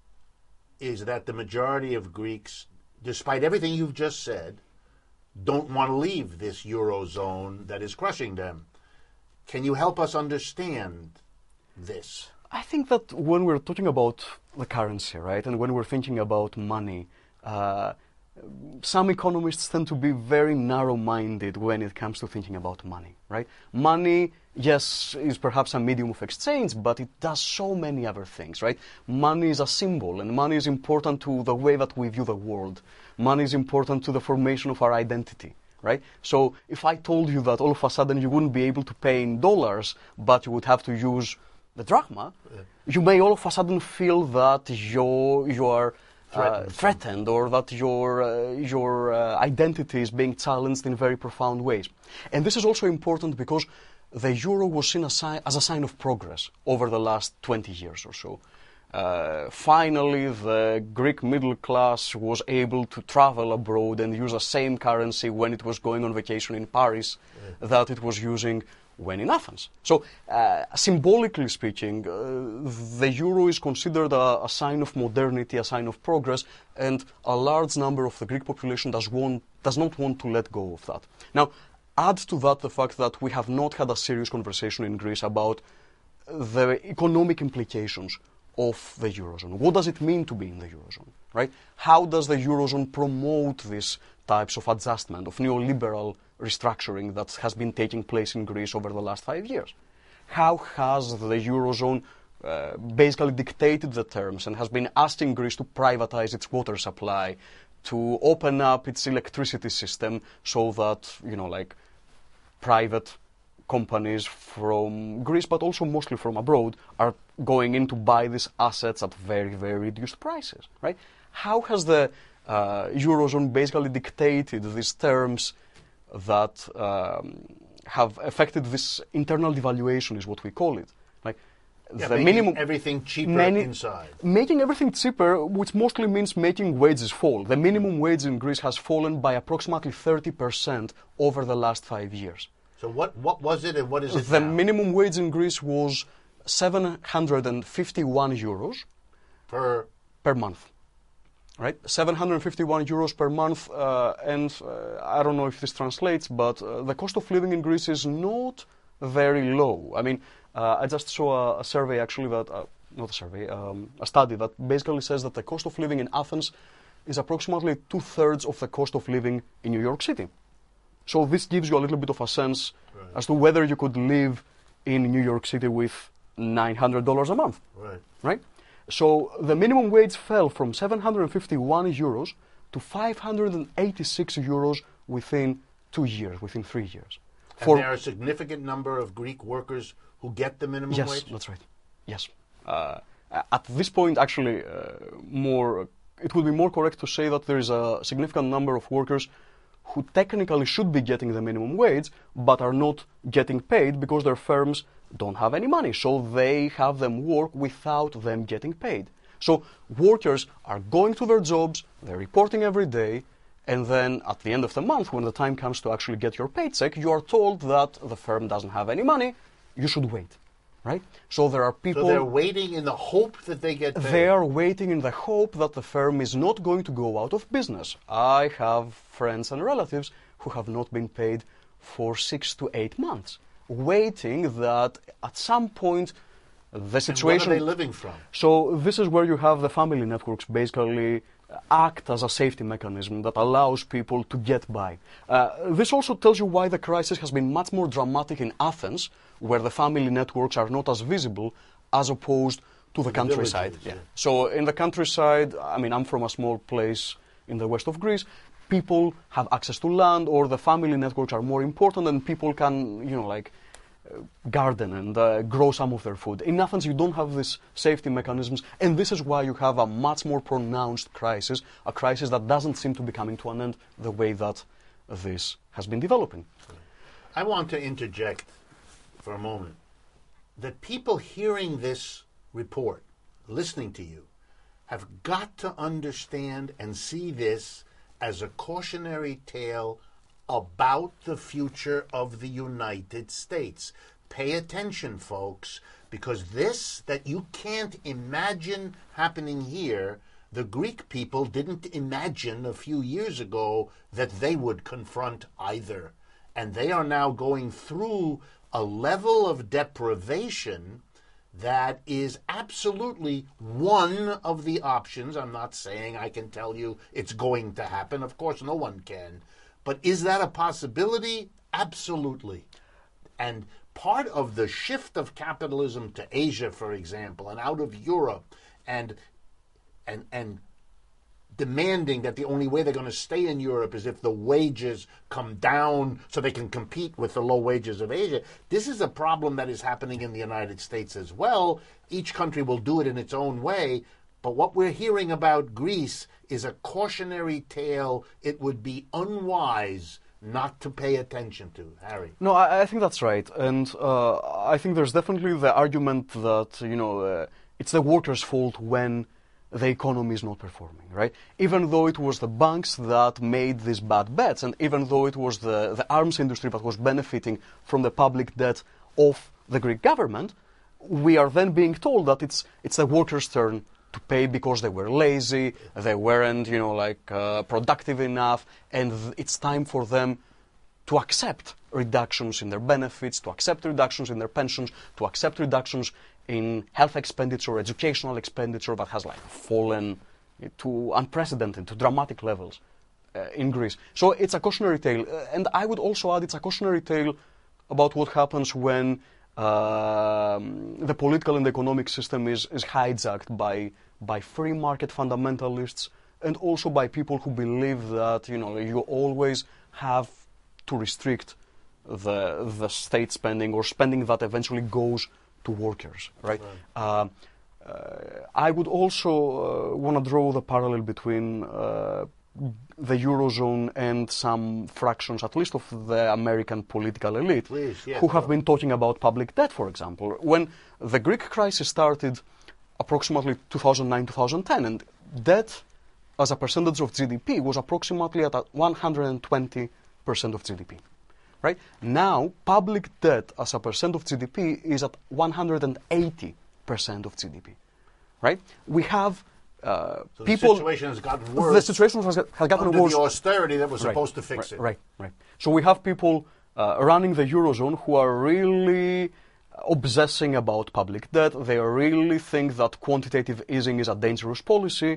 Speaker 1: is that the majority of Greeks, despite everything you've just said, don't want to leave this Eurozone that is crushing them. Can you help us understand this?
Speaker 2: I think that when we're talking about the currency, right, and when we're thinking about money, uh, some economists tend to be very narrow-minded when it comes to thinking about money, right? Money, yes, is perhaps a medium of exchange, but it does so many other things, right? Money is a symbol, and money is important to the way that we view the world. Money is important to the formation of our identity, right? So if I told you that all of a sudden you wouldn't be able to pay in dollars, but you would have to use the drachma, yeah. you may all of a sudden feel that you're, you are threatened, uh, threatened or that your, uh, your uh, identity is being challenged in very profound ways. And this is also important because the euro was seen as, as a sign of progress over the last twenty years or so. Uh, finally, the Greek middle class was able to travel abroad and use the same currency when it was going on vacation in Paris yeah. that it was using when in Athens. So, uh, symbolically speaking, uh, the euro is considered a, a sign of modernity, a sign of progress, and a large number of the Greek population does, want, does not want to let go of that. Now, add to that the fact that we have not had a serious conversation in Greece about the economic implications of the Eurozone. What does it mean to be in the Eurozone, right? How does the Eurozone promote these types of adjustment, of neoliberal restructuring that has been taking place in Greece over the last five years? How has the Eurozone uh, basically dictated the terms and has been asking Greece to privatize its water supply, to open up its electricity system so that, you know, like private companies from Greece, but also mostly from abroad, are going in to buy these assets at very, very reduced prices, right? How has the uh, Eurozone basically dictated these terms that um, have affected this internal devaluation, is what we call it, like
Speaker 1: yeah,
Speaker 2: the
Speaker 1: making
Speaker 2: minimum
Speaker 1: everything cheaper
Speaker 2: many,
Speaker 1: inside.
Speaker 2: Making everything cheaper, which mostly means making wages fall. The minimum wage in Greece has fallen by approximately thirty percent over the last five years.
Speaker 1: So what, what was it and what is it
Speaker 2: The
Speaker 1: now?
Speaker 2: minimum wage in Greece was seven hundred fifty-one euros
Speaker 1: per
Speaker 2: per month, right? seven hundred fifty-one euros per month, uh, and uh, I don't know if this translates, but uh, the cost of living in Greece is not very low. I mean, uh, I just saw a, a survey actually that, uh, not a survey, um, a study that basically says that the cost of living in Athens is approximately two-thirds of the cost of living in New York City. So this gives you a little bit of a sense right. as to whether you could live in New York City with nine hundred dollars a month.
Speaker 1: Right.
Speaker 2: Right? So the minimum wage fell from seven hundred fifty-one euros to five hundred eighty-six euros within two years, within three years.
Speaker 1: And For, there are a significant number of Greek workers who get the minimum
Speaker 2: yes,
Speaker 1: wage?
Speaker 2: Yes, that's right. Yes. Uh, at this point, actually, uh, more, it would be more correct to say that there is a significant number of workers who technically should be getting the minimum wage, but are not getting paid because their firms don't have any money. So they have them work without them getting paid. So workers are going to their jobs, they're reporting every day, and then at the end of the month, when the time comes to actually get your paycheck, you are told that the firm doesn't have any money, you should wait, right? So there are people...
Speaker 1: So they're waiting in the hope that they get paid.
Speaker 2: They are waiting in the hope that the firm is not going to go out of business. I have friends and relatives who have not been paid for six to eight months, waiting that at some point the situation...
Speaker 1: And what are they living from?
Speaker 2: So this is where you have the family networks basically act as a safety mechanism that allows people to get by. Uh, this also tells you why the crisis has been much more dramatic in Athens, where the family networks are not as visible as opposed to the, the countryside.
Speaker 1: Villages, yeah.
Speaker 2: Yeah. So in the countryside, I mean, I'm from a small place in the west of Greece, people have access to land, or the family networks are more important, and people can, you know, like, uh, garden and uh, grow some of their food. In Athens, you don't have these safety mechanisms, and this is why you have a much more pronounced crisis, a crisis that doesn't seem to be coming to an end the way that this has been developing.
Speaker 1: I want to interject for a moment that people hearing this report, listening to you, have got to understand and see this as a cautionary tale about the future of the United States. Pay attention, folks, because this that you can't imagine happening here, the Greek people didn't imagine a few years ago that they would confront either. And they are now going through a level of deprivation that is absolutely one of the options. I'm not saying I can tell you it's going to happen. Of course, no one can. But is that a possibility? Absolutely. And part of the shift of capitalism to Asia, for example, and out of Europe, and and and demanding that the only way they're going to stay in Europe is if the wages come down so they can compete with the low wages of Asia. This is a problem that is happening in the United States as well. Each country will do it in its own way. But what we're hearing about Greece is a cautionary tale it would be unwise not to pay attention to. Harry?
Speaker 2: No, I, I think that's right. And uh, I think there's definitely the argument that, you know, uh, it's the workers' fault when the economy is not performing, right? Even though it was the banks that made these bad bets, and even though it was the, the arms industry that was benefiting from the public debt of the Greek government, we are then being told that it's it's the workers' turn to pay because they were lazy, they weren't, you know, like uh, productive enough, and th- it's time for them to accept reductions in their benefits, to accept reductions in their pensions, to accept reductions in health expenditure, educational expenditure that has like fallen to unprecedented, to dramatic levels uh, in Greece. So it's a cautionary tale. Uh, and I would also add it's a cautionary tale about what happens when uh, the political and economic system is, is hijacked by, by free market fundamentalists and also by people who believe that, you know, you always have to restrict the, the state spending or spending that eventually goes to workers, right? right. Uh, uh, I would also uh, want to draw the parallel between uh, the Eurozone and some fractions, at least of the American political elite,
Speaker 1: Please, yeah,
Speaker 2: who have been talking about public debt, for example. When the Greek crisis started approximately two thousand nine, two thousand ten, and debt as a percentage of G D P was approximately at one hundred twenty percent of G D P. Right? Now, public debt as a percent of G D P is at one hundred eighty percent of G D P. Right? We have uh,
Speaker 1: so
Speaker 2: people...
Speaker 1: the situation has gotten worse.
Speaker 2: The situation has, has gotten
Speaker 1: under
Speaker 2: worse.
Speaker 1: the austerity that was
Speaker 2: right,
Speaker 1: supposed to fix
Speaker 2: right,
Speaker 1: it.
Speaker 2: Right, right. So we have people uh, running the Eurozone who are really obsessing about public debt. They really think that quantitative easing is a dangerous policy.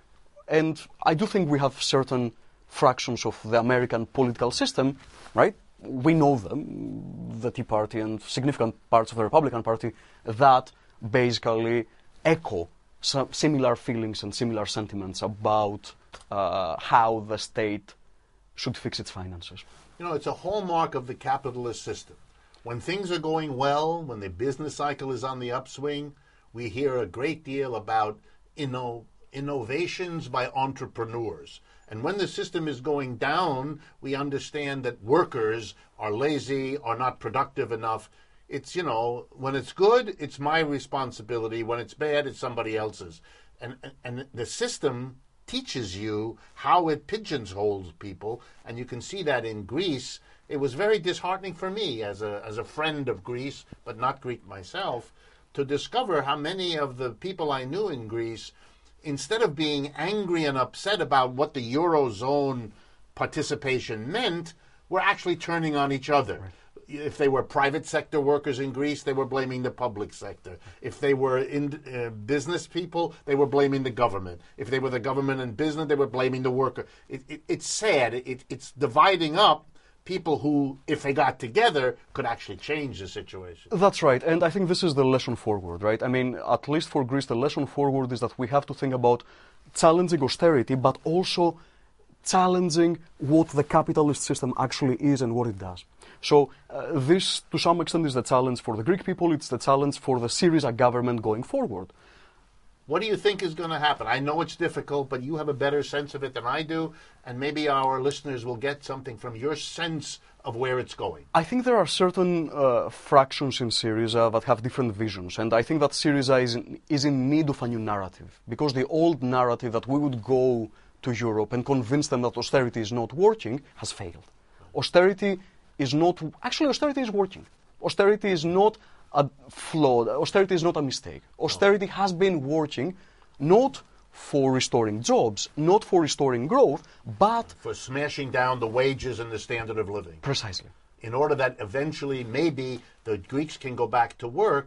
Speaker 2: And I do think we have certain fractions of the American political system, right? We know them, the Tea Party and significant parts of the Republican Party, that basically echo some similar feelings and similar sentiments about uh, how the state should fix its finances.
Speaker 1: You know, it's a hallmark of the capitalist system. When things are going well, when the business cycle is on the upswing, we hear a great deal about inno- innovations by entrepreneurs. And when the system is going down, we understand that workers are lazy, are not productive enough. It's, you know, when it's good, it's my responsibility. When it's bad, it's somebody else's. And, and, and the system teaches you how it pigeonholes people. And you can see that in Greece. It was very disheartening for me as a, as a friend of Greece, but not Greek myself, to discover how many of the people I knew in Greece, instead of being angry and upset about what the Eurozone participation meant, were actually turning on each other. Right. If they were private sector workers in Greece, they were blaming the public sector. If they were in uh, business people, they were blaming the government. If they were the government and business, they were blaming the worker. It, it, it's sad. It, it's dividing up people who, if they got together, could actually change the situation.
Speaker 2: That's right, and I think this is the lesson forward, right? I mean, at least for Greece, the lesson forward is that we have to think about challenging austerity, but also challenging what the capitalist system actually is and what it does. So uh, this, to some extent, is the challenge for the Greek people. It's the challenge for the Syriza government going forward.
Speaker 1: What do you think is going to happen? I know it's difficult, but you have a better sense of it than I do, and maybe our listeners will get something from your sense of where it's going.
Speaker 2: I think there are certain uh, fractions in Syriza that have different visions, and I think that Syriza is in, is in need of a new narrative, because the old narrative that we would go to Europe and convince them that austerity is not working has failed. Austerity is not... Actually, austerity is working. Austerity is not a flawed. Austerity is not a mistake. Austerity has been working not for restoring jobs, not for restoring growth, but...
Speaker 1: for smashing down the wages and the standard of living.
Speaker 2: Precisely.
Speaker 1: In order that eventually maybe the Greeks can go back to work,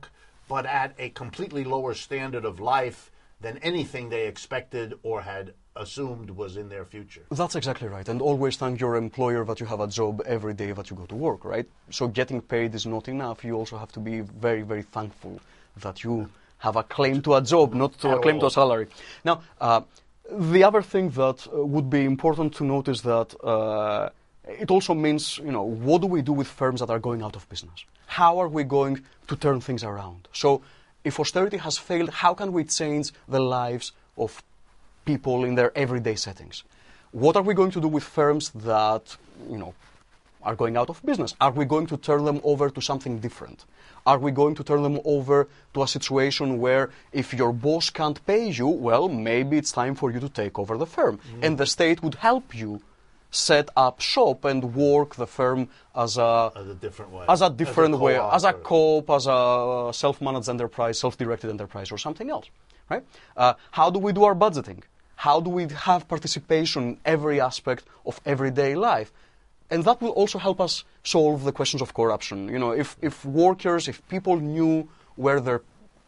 Speaker 1: but at a completely lower standard of life than anything they expected or had assumed was in their future.
Speaker 2: That's exactly right. And always thank your employer that you have a job every day that you go to work, right? So getting paid is not enough. You also have to be very, very thankful that you have a claim to a job, not to a claim to a salary. Now, uh, the other thing that uh, would be important to note is that uh, it also means, you know, what do we do with firms that are going out of business? How are we going to turn things around? So if austerity has failed, how can we change the lives of people in their everyday settings? What are we going to do with firms that, you know, are going out of business? Are we going to turn them over to something different? Are we going to turn them over to a situation where if your boss can't pay you, well, maybe it's time for you to take over the firm. Mm. And the state would help you set up shop and work the firm as a,
Speaker 1: as a different way,
Speaker 2: as a different
Speaker 1: as a
Speaker 2: way, as a co-op, as a self-managed enterprise, self-directed enterprise, or something else, right? Uh, how do we do our budgeting? How do we have participation in every aspect of everyday life? And that will also help us solve the questions of corruption. You know, if, if workers, if people knew where their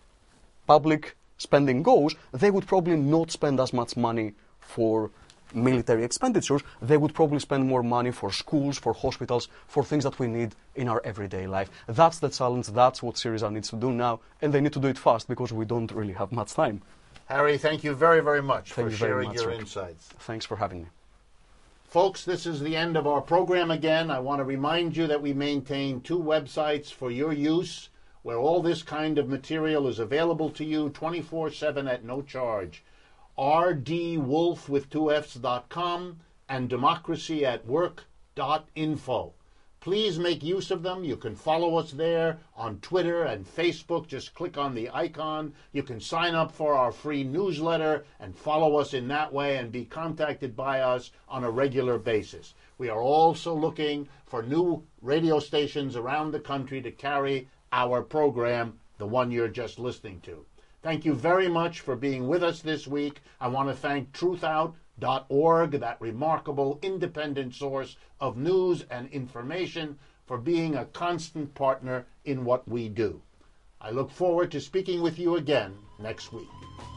Speaker 2: public spending goes, they would probably not spend as much money for military expenditures. They would probably spend more money for schools, for hospitals, for things that we need in our everyday life. That's the challenge. That's what Syriza needs to do now. And they need to do it fast because we don't really have much time.
Speaker 1: Harry, thank you very, very much
Speaker 2: thank
Speaker 1: for
Speaker 2: you
Speaker 1: sharing
Speaker 2: much,
Speaker 1: your
Speaker 2: Rick.
Speaker 1: insights.
Speaker 2: Thanks for having me.
Speaker 1: Folks, this is the end of our program again. I want to remind you that we maintain two websites for your use where all this kind of material is available to you twenty-four seven at no charge. r d wolf with two F's dot com and democracy at work dot info. Please make use of them. You can follow us there on Twitter and Facebook. Just click on the icon. You can sign up for our free newsletter and follow us in that way and be contacted by us on a regular basis. We are also looking for new radio stations around the country to carry our program, the one you're just listening to. Thank you very much for being with us this week. I want to thank truth out dot org, that remarkable independent source of news and information, for being a constant partner in what we do. I look forward to speaking with you again next week.